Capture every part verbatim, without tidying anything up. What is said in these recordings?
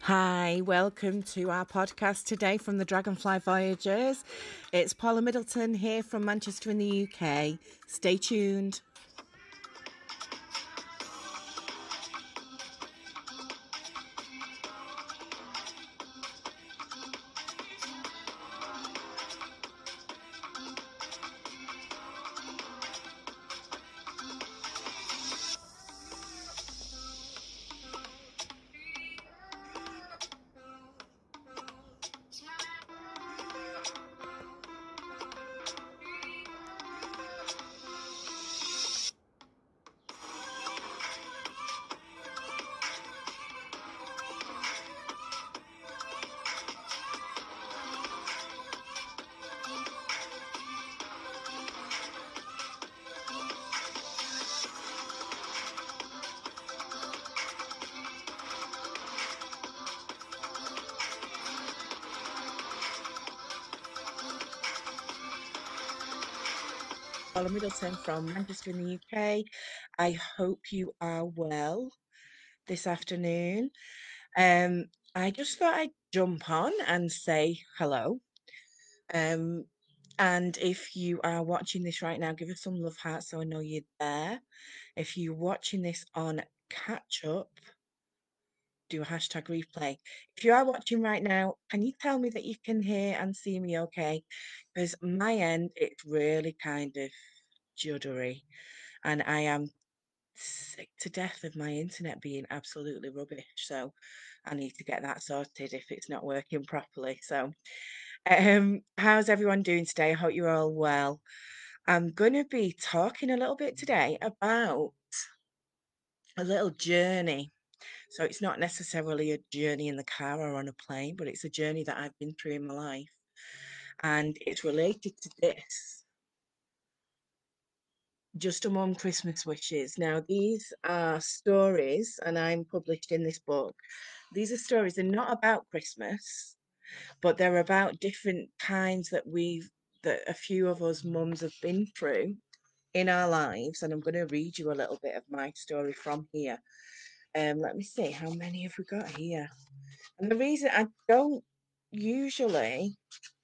Hi, welcome to our podcast today from the Dragonfly Voyagers. It's Paula Middleton here from Manchester in the U K. Stay tuned. Paula Middleton from Manchester in the U K. I hope you are well this afternoon. Um, I just thought I'd jump on and say hello. Um, and if you are watching this right now, give us some love hearts so I know you're there. If you're watching this on catch up, do a hashtag replay. If you are watching right now, can you tell me that you can hear and see me okay? Because my end, it's really kind of juddery, and I am sick to death of my internet being absolutely rubbish. So I need to get that sorted if it's not working properly. So, um, how's everyone doing today? I hope you're all well. I'm going to be talking a little bit today about a little journey. So it's not necessarily a journey in the car or on a plane, but it's a journey that I've been through in my life. And it's related to this. Just Among Christmas Wishes. Now, these are stories, and I'm published in this book. These are stories, they're not about Christmas, but they're about different kinds that we've, that a few of us mums have been through in our lives. And I'm going to read you a little bit of my story from here. Um, let me see, how many have we got here? And the reason I don't usually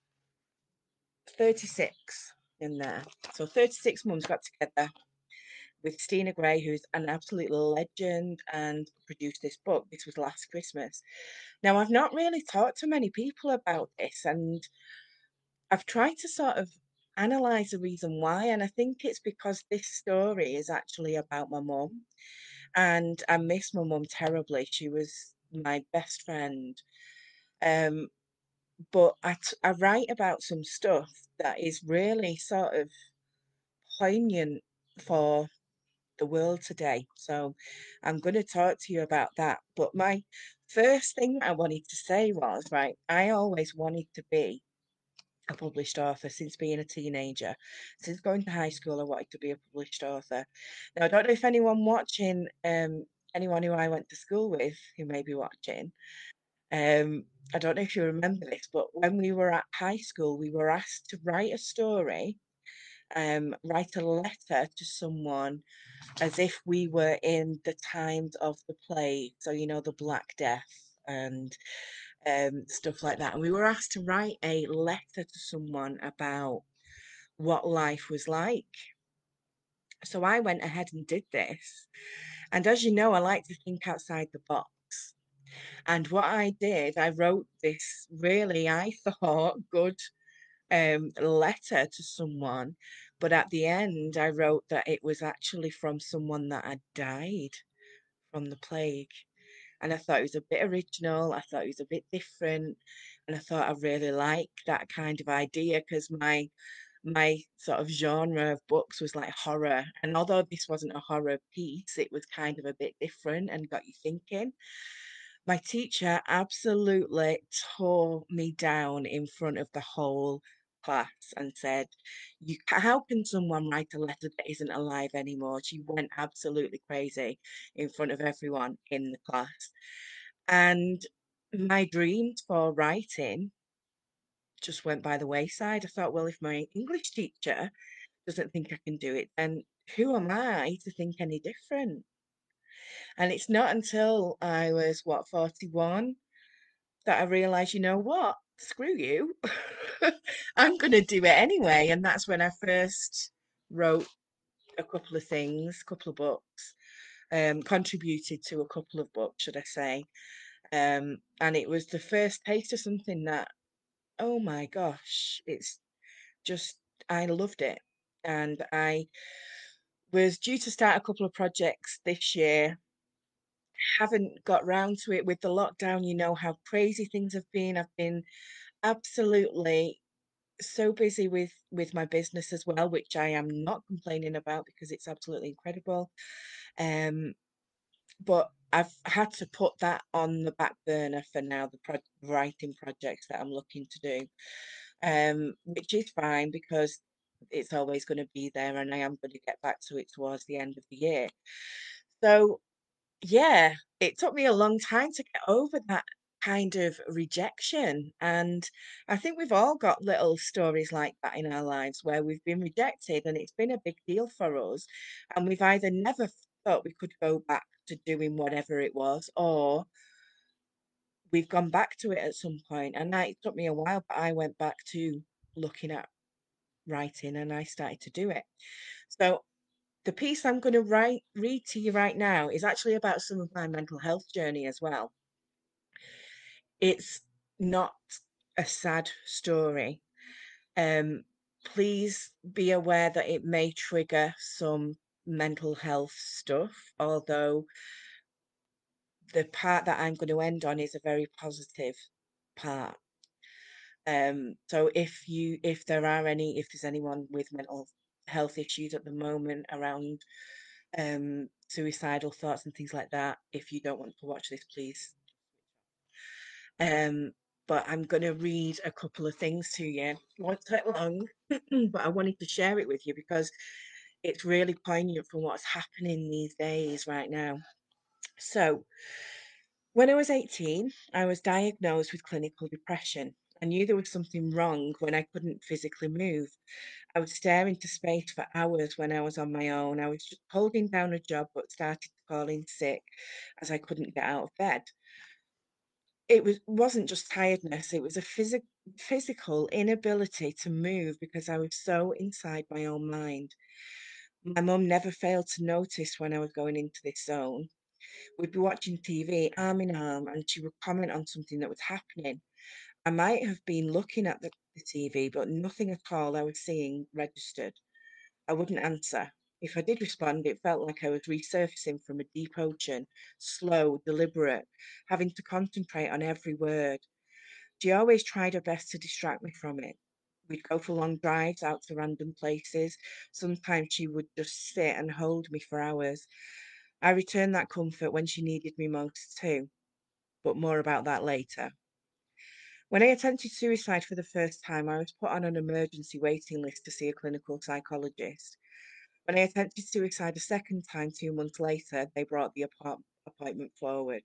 thirty-six in there. So thirty-six mums got together with Stina Gray, who's an absolute legend and produced this book. This was last Christmas. Now, I've not really talked to many people about this, and I've tried to sort of analyze the reason why. And I think it's because this story is actually about my mum. And I miss my mum terribly. She was my best friend. Um, but I, t- I write about some stuff that is really sort of poignant for the world today. So I'm going to talk to you about that. But my first thing that I wanted to say was, right, I always wanted to be a published author since being a teenager. Since going to high school, I wanted to be a published author. Now, I don't know if anyone watching, um, anyone who I went to school with who may be watching, um, I don't know if you remember this, but when we were at high school, we were asked to write a story, um, write a letter to someone as if we were in the times of the plague. So, you know, the Black Death and um, stuff like that. And we were asked to write a letter to someone about what life was like. So I went ahead and did this. And as you know, I like to think outside the box. And what I did, I wrote this really, I thought, good um, letter to someone. But at the end, I wrote that it was actually from someone that had died from the plague. And I thought it was a bit original. I thought it was a bit different. And I thought I really liked that kind of idea because my my sort of genre of books was like horror. And although this wasn't a horror piece, it was kind of a bit different and got you thinking. My teacher absolutely tore me down in front of the whole class and said, "You, how can someone write a letter that isn't alive anymore?" She went absolutely crazy in front of everyone in the class. And my dreams for writing just went by the wayside. I thought, well, if my English teacher doesn't think I can do it, then who am I to think any different? And it's not until I was, what, forty-one? that I realized, you know what? Screw you. I'm going to do it anyway. And that's when I first wrote a couple of things, a couple of books, um, contributed to a couple of books, should I say. Um, and it was the first taste of something that, oh my gosh, it's just, I loved it. And I was due to start a couple of projects this year. Haven't got round to it with the lockdown. You know how crazy things have been. I've been absolutely so busy with with my business as well, which I am not complaining about because it's absolutely incredible. Um, but I've had to put that on the back burner for now, the pro writing projects that I'm looking to do, um, which is fine because it's always going to be there, and I am going to get back to it towards the end of the year. So yeah, it took me a long time to get over that kind of rejection. And I think we've all got little stories like that in our lives where we've been rejected and it's been a big deal for us. And we've either never thought we could go back to doing whatever it was, or we've gone back to it at some point. And that, it took me a while, but I went back to looking at writing and I started to do it. So the piece I'm going to write read to you right now is actually about some of my mental health journey as well. It's not a sad story. Um, please be aware that it may trigger some mental health stuff, although the part that I'm going to end on is a very positive part. Um, so if you if there are any if there's anyone with mental health issues at the moment around um suicidal thoughts and things like that, if you don't want to watch this, please. Um, but I'm going to read a couple of things to you. It won't take long, but I wanted to share it with you because it's really poignant for what's happening these days right now. So, when I was eighteen, I was diagnosed with clinical depression. I knew there was something wrong when I couldn't physically move. I would stare into space for hours when I was on my own. I was just holding down a job but started to call in sick as I couldn't get out of bed. It was wasn't just tiredness, it was a physic physical inability to move because I was so inside my own mind. My mum never failed to notice when I was going into this zone. We'd be watching T V arm in arm and she would comment on something that was happening. I might have been looking at the, the T V, but nothing at all I was seeing registered. I wouldn't answer. If I did respond, it felt like I was resurfacing from a deep ocean, slow, deliberate, having to concentrate on every word. She always tried her best to distract me from it. We'd go for long drives out to random places. Sometimes she would just sit and hold me for hours. I returned that comfort when she needed me most too, but more about that later. When I attempted suicide for the first time, I was put on an emergency waiting list to see a clinical psychologist. When I attempted suicide a second time two months later, they brought the apart- appointment forward.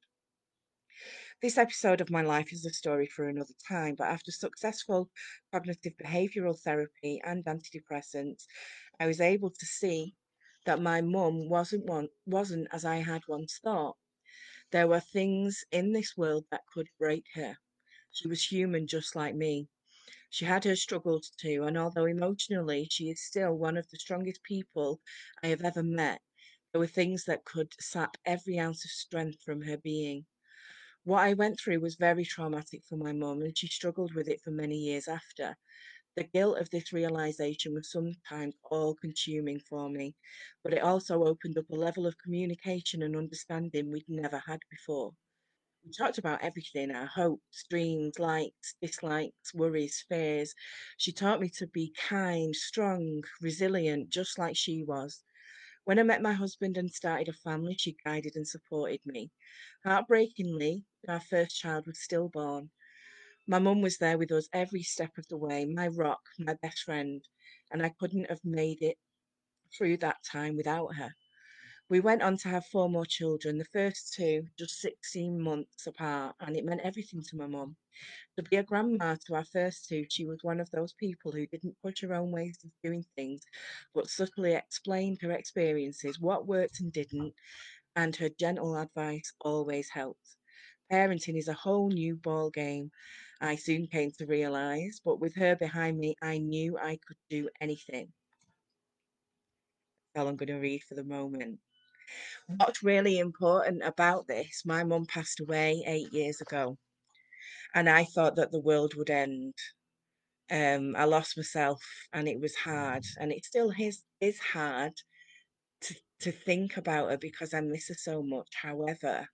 This episode of my life is a story for another time, but after successful cognitive behavioural therapy and antidepressants, I was able to see that my mum wasn't one wasn't as I had once thought. There were things in this world that could break her. She was human just like me. She had her struggles too, and although emotionally she is still one of the strongest people I have ever met, there were things that could sap every ounce of strength from her being. What I went through was very traumatic for my mum, and she struggled with it for many years after. The guilt of this realization was sometimes all consuming for me, but it also opened up a level of communication and understanding we'd never had before. We talked about everything: our hopes, dreams, likes, dislikes, worries, fears. She taught me to be kind, strong, resilient, just like she was. When I met my husband and started a family, she guided and supported me. Heartbreakingly, our first child was stillborn. My mum was there with us every step of the way, my rock, my best friend, and I couldn't have made it through that time without her. We went on to have four more children, the first two just sixteen months apart, and it meant everything to my mum. To be a grandma to our first two, she was one of those people who didn't push her own ways of doing things, but subtly explained her experiences, what worked and didn't, and her gentle advice always helped. Parenting is a whole new ball game, I soon came to realise, but with her behind me, I knew I could do anything. That's all I'm going to read for the moment. What's really important about this, my mum passed away eight years ago, and I thought that the world would end. Um, I lost myself, and it was hard, and it still is is hard to to think about her because I miss her so much. However,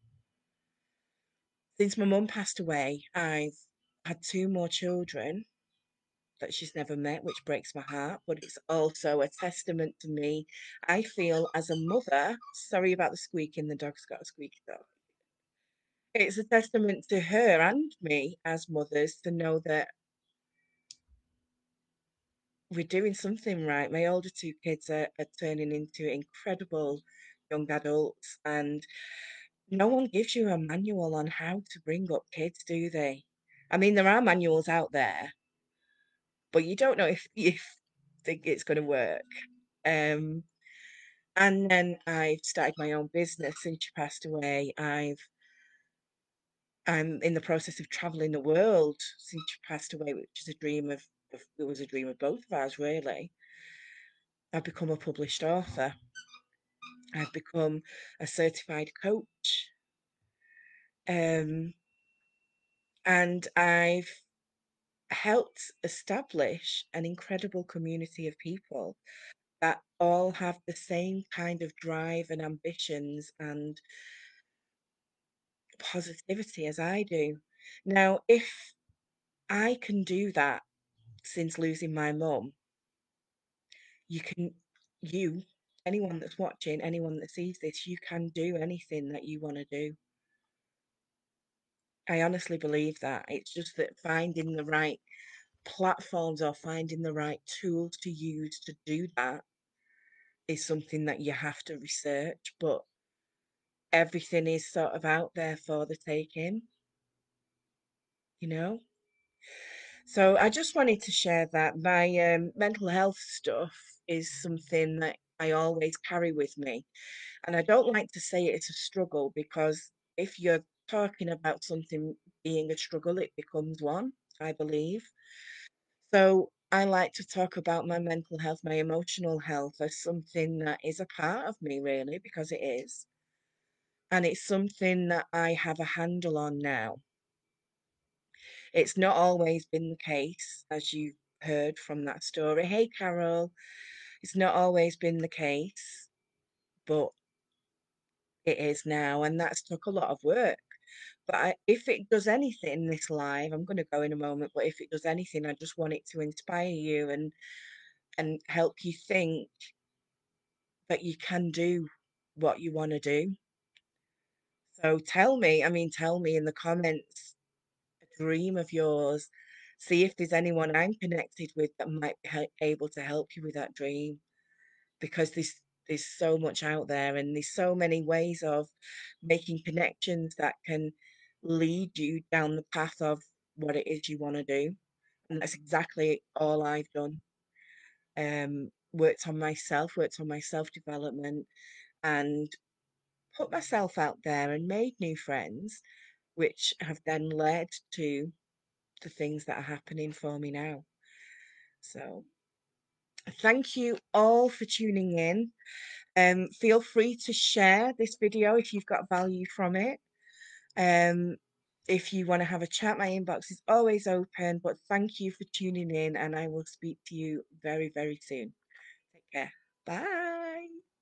since my mum passed away, I've had two more children that she's never met, which breaks my heart, but it's also a testament to me. I feel as a mother, sorry about the squeaking, the dog's got a squeaky dog. It's a testament to her and me as mothers to know that we're doing something right. My older two kids are, are turning into incredible young adults, and no one gives you a manual on how to bring up kids, do they? I mean, there are manuals out there, but you don't know if you think it's going to work. Um, and then I've started my own business since she passed away. I've I'm in the process of traveling the world since she passed away, which is a dream of, of it was a dream of both of ours, really. I've become a published author. I've become a certified coach. Um, and I've helped establish an incredible community of people that all have the same kind of drive and ambitions and positivity as I do. Now, if I can do that since losing my mum, you can, you, anyone that's watching, anyone that sees this, you can do anything that you want to do. I honestly believe that. It's just that finding the right platforms or finding the right tools to use to do that is something that you have to research, but everything is sort of out there for the taking, you know? So I just wanted to share that my um, mental health stuff is something that I always carry with me. And I don't like to say it's a struggle because if you're talking about something being a struggle, it becomes one, I believe. So I like to talk about my mental health, my emotional health as something that is a part of me, really, because it is. And it's something that I have a handle on now. It's not always been the case, as you heard from that story. Hey, Carol, it's not always been the case, but it is now, and that's took a lot of work. But I, if it does anything, this live, I'm going to go in a moment, but if it does anything, I just want it to inspire you and and help you think that you can do what you want to do. So tell me, I mean, tell me in the comments a dream of yours. See if there's anyone I'm connected with that might be hel- able to help you with that dream, because there's there's so much out there, and there's so many ways of making connections that can lead you down the path of what it is you want to do. And that's exactly all I've done. Um, worked on myself, worked on my self development, and put myself out there and made new friends, which have then led to the things that are happening for me now. So thank you all for tuning in. Um, feel free to share this video if you've got value from it. Um, if you want to have a chat, my inbox is always open. But thank you for tuning in, and I will speak to you very, very soon. Take care. Bye.